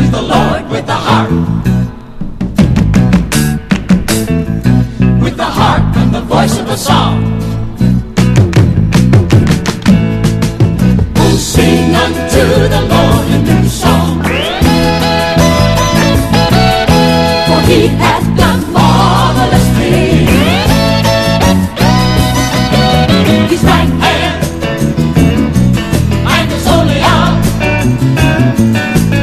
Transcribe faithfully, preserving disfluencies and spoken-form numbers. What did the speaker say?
the Lord with the harp, with the harp and the voice of a song. Oh, sing unto the Lord a new song, for he hath done marvelous things. His right hand and his holy arm